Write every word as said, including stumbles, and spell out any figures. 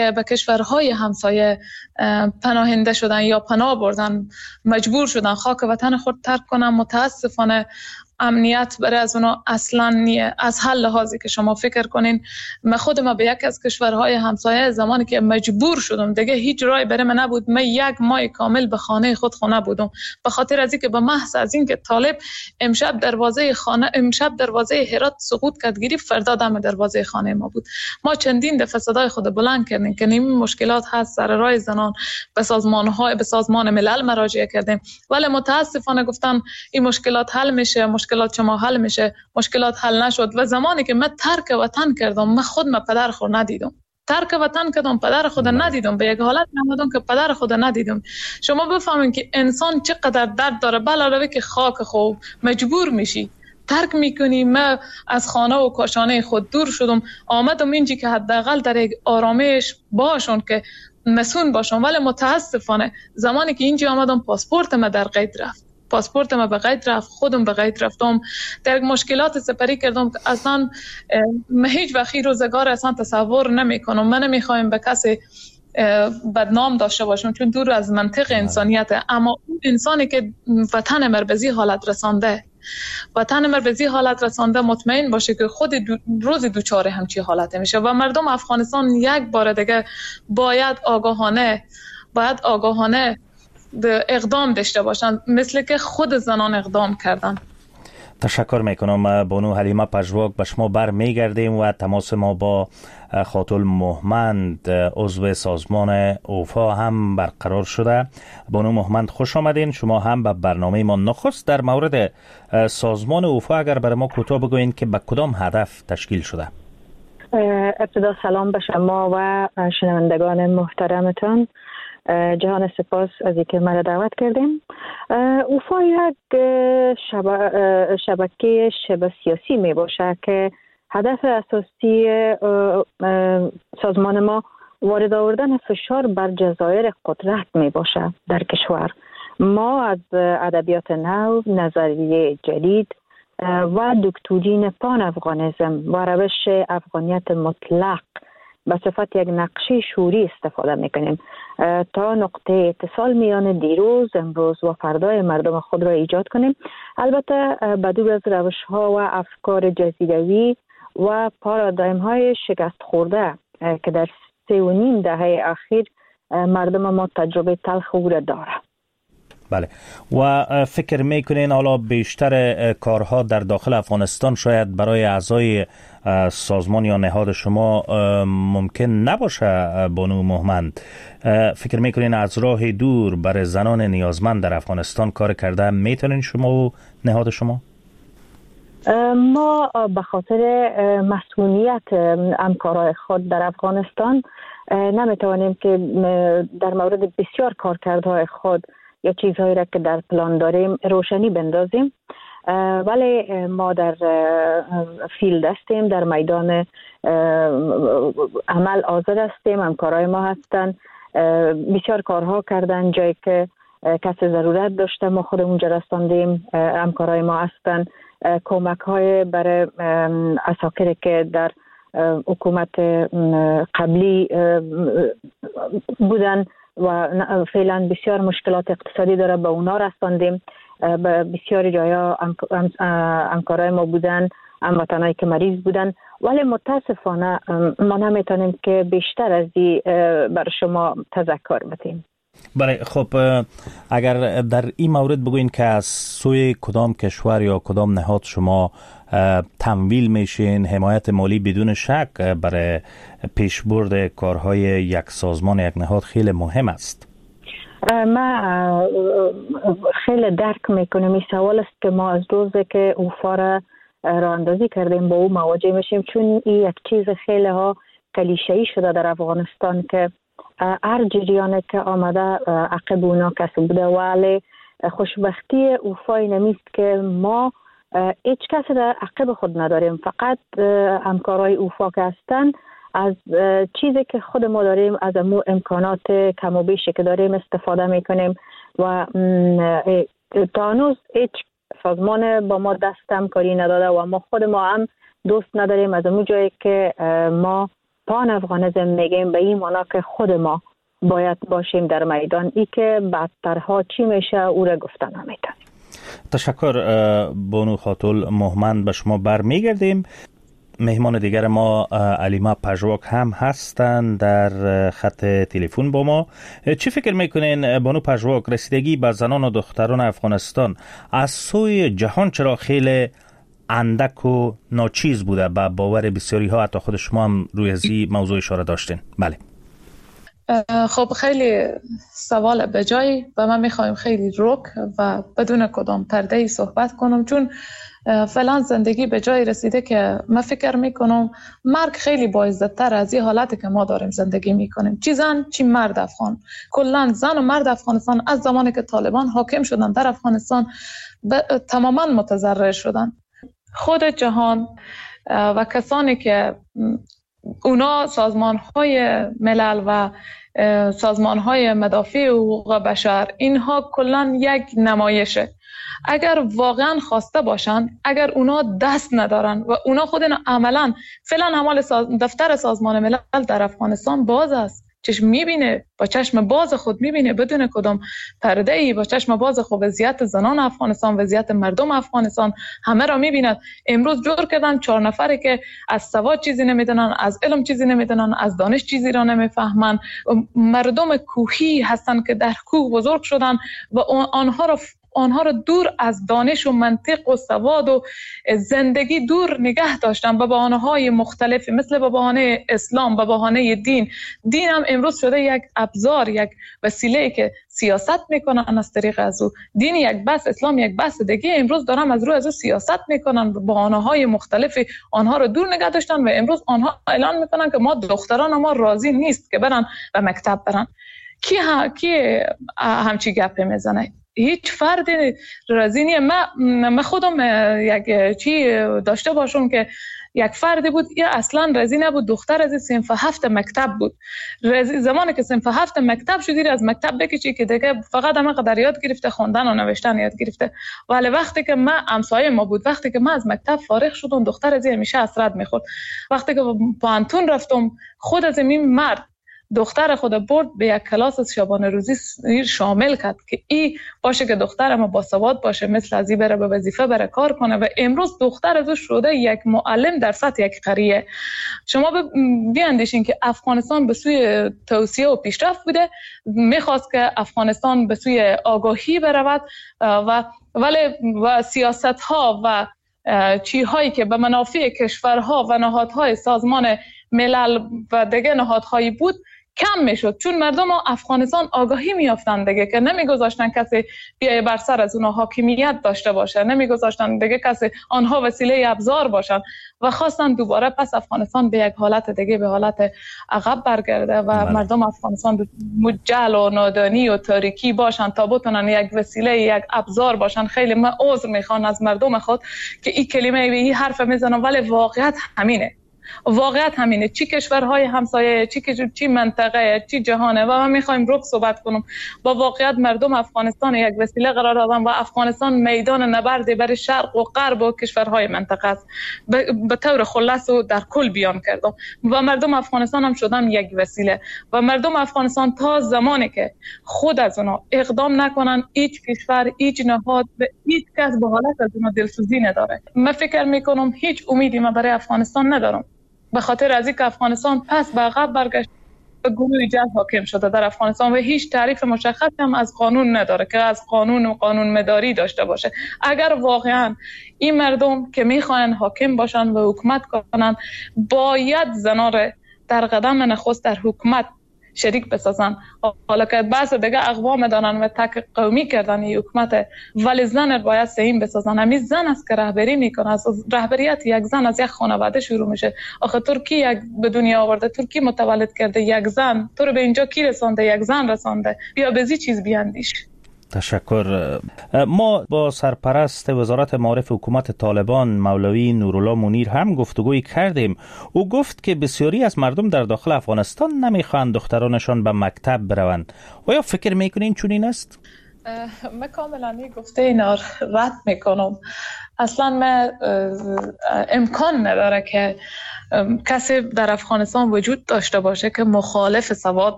به کشورهای همسایه پناهنده شدن یا پناه بردن، مجبور شدن خاک وطن خود ترک کنن. متاسفانه امنیت برای از اونا اصلا نیه. از هر لحاظی که شما فکر کنین، من خودم به یک از کشورهای همسایه زمانی که مجبور شدم دیگه هیچ راهی برای من نبود، من یک ماه کامل به خانه خود خونه بودم، به خاطر از اینکه به محض از اینکه طالب امشب دروازه خانه امشب دروازه هرات سقوط کرد گرفت، فردا دم دروازه خانه ما بود. ما چندین دفعه صدای خود بلند کردیم که این مشکلات هست، سر راه زنان به سازمان‌های به سازمان ملل مراجعه کردیم، ولی متاسفانه گفتن این مشکلات حل میشه، مشکلات شما حل میشه. مشکلات حل نشد و زمانی که من ترک وطن کردم، من خود ما پدر خود ندیدم. ترک وطن کردم، پدر خود ندیدم، به یک حالت نمودم که پدر خود ندیدم. شما بفهمین که انسان چقدر درد داره، علاوه که خاک خوب مجبور میشی ترک میکنی. من از خانه و کاشانه خود دور شدم، آمدم اینجا که حداقل در یک آرامش باشون که مسون باشم، ولی متاسفانه زمانی که اینجا آمدم پاسپورت ما در قید رفت. پاسپورت ما به قید رفت، خودم به قید رفتم، در مشکلات سپری کردم که اصلا من هیچ وقتی روزگار اصلا تصور نمی کنم. من نمیخوایم به کسی بدنام داشته باشم چون دور از منطق انسانیت، اما اون انسانی که وطن مربزی حالت رسانده وطن مربزی حالت رسانده مطمئن باشه که خود دو روز دوچاره همچی حالت میشه. و مردم افغانستان یک بار دیگه باید آگاهانه باید آگاهانه اقدام داشته باشن، مثل که خود زنان اقدام کردن. تشکر میکنم بانو حلیمه پژواک. به شما بر میگردیم و تماس ما با خاتون مهمند عضو سازمان اوفا هم برقرار شده. بانو مهمند خوش آمدین شما هم به برنامه ما. نخست در مورد سازمان اوفا اگر برای ما کوتاه بگوین که به کدام هدف تشکیل شده؟ ابتدا سلام به شما و شنوندگان محترمتان. جهان سپاس از اینکه مرا دعوت کردیم. اوفا یک شبکه شبه سیاسی می باشه که هدف اساسی سازمان ما وارد آوردن فشار بر جزایر قدرت می باشه در کشور. ما از ادبیات نو، نظریه جدید و دکترین پان افغانیسم و روش افغانیت مطلق به صفت یک نقشه شعوری استفاده میکنیم تا نقطه اتصال میان دیروز، امروز و فردای مردم خود را ایجاد کنیم. البته بدور از روش ها و افکار جزیروی و پارادایم های شکست خورده که در سه و نیم دهه اخیر مردم ما تجربه تلخ او را داره. بله. و فکر میکنین حالا بیشتر کارها در داخل افغانستان شاید برای اعضای سازمان یا نهاد شما ممکن نباشه بانو مهمند؟ فکر میکنین از راه دور برای زنان نیازمند در افغانستان کار کرده میتونین شما و نهاد شما؟ ما به خاطر مسئولیت همکارای خود در افغانستان نمیتوانیم که در مورد بسیار کارکردهای خود یا چیزهایی را که در پلان داریم روشنی بندازیم، ولی ما در فیلد هستیم، در میدان عمل حاضر هستیم. همکارای ما هستن، بسیار کارها کردن، جایی که کسی ضرورت داشته ما خود اونجا رساندیم. همکارای ما هستن کمک های برای اساکری که در حکومت قبلی بودن و فعلا بسیار مشکلات اقتصادی داره، به اونا رساندیم. به بسیاری جایا همکارای ما بودن، هموطنایی که مریض بودن، ولی متاسفانه ما نمیتونیم که بیشتر از این بر شما تذکر بدیم. بله، خب اگر در این مورد بگوین که از سوی کدام کشور یا کدام نهاد شما تمویل میشین، حمایت مالی بدون شک برای پیشبرد کارهای یک سازمان، یک نهاد خیلی مهم است. ما خیلی درک میکنم این سوال است که ما از روزی که اوفا را راه اندازی کردیم با او مواجه میشیم، چون این یک چیز خیلی ها کلیشه‌ای شده در افغانستان که هر جریانی که آمده عقب اونا کسی بوده، ولی خوشبختی اوفای نمیست که ما هیچ کسی در عقب خود نداریم. فقط همکارای اوفا که هستن از چیزی که خود ما داریم، از امو امکانات کم و بیشی که داریم استفاده میکنیم و تا هنوز هیچ سازمان با ما دست همکاری نداده و ما خود ما هم دوست نداریم از امو جایی که ما پان افغانیسم میگیم به این معنا که خود ما باید باشیم در میدان. ای که بدترها چی میشه او را گفتن نمیتونیم. تشکر بانو خاتول مهمند. به شما برمیگردیم. مهمان دیگر ما علیما پژواک هم هستند در خط تلفن با ما. چی فکر میکنین بانو پژواک، رسیدگی به زنان و دختران افغانستان از سوی جهان چرا خیلی اندک و ناچیز بوده؟ به باور بسیاری ها، حتی خود شما هم روی ازی موضوع اشاره داشتین. بله. خب خیلی سوال به جایی و من میخوایم خیلی رک و بدون کدام پرده‌ای صحبت کنم، چون فعلا زندگی به جایی رسیده که من فکر میکنم مرگ خیلی باعزت‌تر از این حالتی که ما داریم زندگی میکنیم. چی زن چی مرد افغان، کلا زن و مرد افغانستان از زمانی که طالبان حاکم شدن در افغانستان تماما متضرر شدن. خود جهان و کسانی که اونا سازمان‌های ملل و سازمان‌های مدافع حقوق بشر، اینها کلاً یک نمایشه. اگر واقعاً خواسته باشن، اگر اونا دست ندارن و اونا خود عملاً فعلا همال ساز... دفتر سازمان ملل در افغانستان باز است، چشم میبینه، با چشم باز خود میبینه بدون کدام پرده‌ای، با چشم باز خود وضعیت زنان افغانستان، وضعیت مردم افغانستان همه را میبیند. امروز جور کردن چهار نفری که از سواد چیزی نمیدونن، از علم چیزی نمیدونن، از دانش چیزی را نمیفهمن، مردم کوهی هستن که در کوه بزرگ شدن و آنها را آنها را دور از دانش و منطق و سواد و زندگی دور نگه داشتن به بهانه‌های مختلفی، مثل به بهانه اسلام، به بهانه دین. دین هم امروز شده یک ابزار، یک وسیله که سیاست میکنن از طریق از او. دین یک بس، اسلام یک بس دیگه. امروز دارن از روی از او سیاست میکنن، به بهانه‌های مختلفی آنها را دور نگه داشتن و امروز آنها اعلان میکنن که ما دختران ما راضی نیست که برن به مکتب برن. کی ها کی همچی گپ میزنه؟ هیچ فرد راضی نیست. من خودم یک چی داشته باشم که یک فردی بود یا اصلا راضی نبود، دختر از صنف هفت مکتب بود. زمانی که صنف هفت مکتب شدی از مکتب بکشی که دیگه فقط هم قدر یاد گرفته، خواندن و نوشتن یاد گرفته. ولی وقتی که من همسایه ما بود، وقتی که من از مکتب فارغ شدم، دختر از همیشه حسرت میخورد. وقتی که پانتون رفتم، خود از این مرد دختر خود برد به یک کلاس شبانه روزی شامل کرد که ای باشه که دخترم با سواد باشه، مثل ازی بره به وظیفه بره کار کنه. و امروز دختر ازو شده یک معلم در سطح یک قریه. شما بیاندیشین که افغانستان به سوی توسعه و پیشرفت بوده، میخواست که افغانستان به سوی آگاهی برود و ولی و سیاست ها و چی هایی که به منافع کشورها و نهادهای سازمان ملل و دیگه نهادهایی بود کم میشد، چون مردم افغانستان آگاهی میافتند دیگه که نمیگذاشتن کسی بیای بر سر از اونها حاکمیت داشته باشه، نمیگذاشتن دیگه کسی آنها وسیله ابزار باشن و خواستن دوباره پس افغانستان به یک حالت دیگه، به حالت عقب برگرده و بله. مردم افغانستان مجهل و نادانی و تاریکی باشن تا بتونن یک وسیله، یک ابزار باشن. خیلی من عذر میخوام از مردم خود که این کلمه این حرف میزنم، ولی واقعیت همینه. واقعیت همینه. چی کشورهای همسایه، چی چی منطقه، چی جهانه. و من میخوایم رک صحبت کنم. با واقعیت مردم افغانستان یک وسیله قرار دادن و افغانستان میدان نبرد برای شرق و غرب و کشورهای منطقه است. به طور خلاص و در کل بیان کردم. و مردم افغانستان هم شدن یک وسیله. و مردم افغانستان تا زمانی که خود از اونا اقدام نکنن، هیچ کشور، هیچ نهاد و هیچ کس به حالت از اونا دلسوزی نداره. من فکر میکنم هیچ امیدی من برای افغانستان ندارم، به خاطر از اینکه افغانستان پس به عقب برگشت، گروه جنگ حاکم شده در افغانستان و هیچ تعریف مشخص هم از قانون نداره که از قانون و قانون مداری داشته باشه. اگر واقعا این مردم که میخواین حاکم باشن و حکومت کنن، باید زنا را در قدم نخست در حکومت شریک بسازن. حالا که بعض دیگه اقوام دارن و تک قومی کردن این حکومت، ولی زن باید سهیم بسازن. همین زن است که رهبری میکنه. از رهبریت یک زن از یک خانواده شروع میشه. آخه ترکی یک به دنیا آورده، ترکی متولد کرده یک زن، تو رو به اینجا کی رسانده؟ یک زن رسانده. بیا به زی چیز بیاندیش. تشکر. ما با سرپرست وزارت معارف حکومت طالبان مولوی نورالله منیر هم گفتگویی کردیم. او گفت که بسیاری از مردم در داخل افغانستان نمیخواهند دخترانشان به مکتب بروند. آیا فکر میکنین چنین است؟ من کاملا گفته اینا رد میکنم. اصلا من امکان نداره که کسی در افغانستان وجود داشته باشه که مخالف سواد